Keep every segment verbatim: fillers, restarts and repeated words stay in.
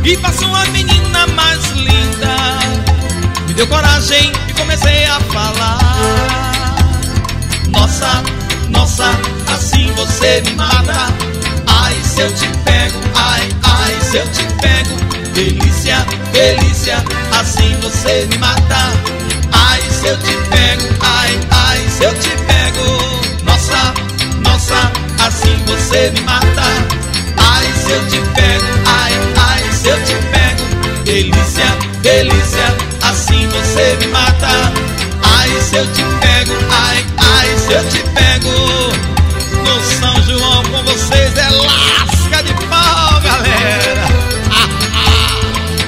e passou uma menina mais linda. Me deu coragem e comecei a falar. Nossa, nossa, assim você me mata. Ai, se eu te pego, ai, ai, se eu te pego. Delícia, delícia, assim você me mata. Ai, se eu te pego, ai, ai, se eu te pego. Nossa, nossa, assim você me mata. Ai, se eu te pego, ai, ai, se eu te pego. Delícia, delícia, assim você me mata. Ai, se eu te pego, ai, ai, se eu te pego. No São João com vocês é lasca de pau, galera. Ah, ah.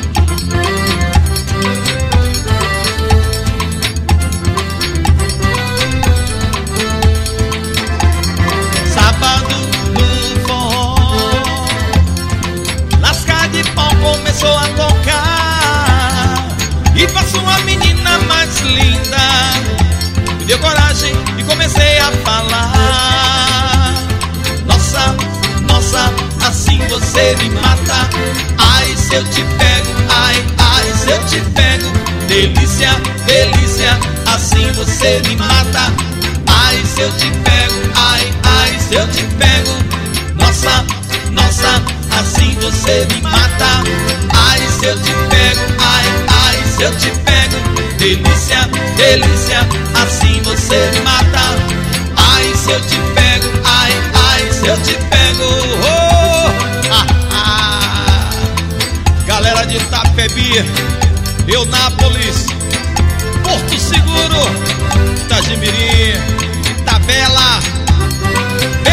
Sábado no forró, lasca de pau começou a tocar e passou uma menina mais linda. Me deu coragem e comecei a falar. Nossa, nossa, assim você me mata. Ai, se eu te pego, ai, ai, se eu te pego. Delícia, delícia, assim você me mata. Ai, se eu te pego, ai, ai, se eu te pego. Nossa, nossa, assim você me mata. Ai, se eu te pego, ai, ai, se eu te pego. Delícia, delícia, assim você me mata. Ai, se eu te pego, ai, ai, se eu te pego. Oh, ah, ah. Galera de Itapebi, Eunápolis, Porto Seguro, Itajimirim, Itabela,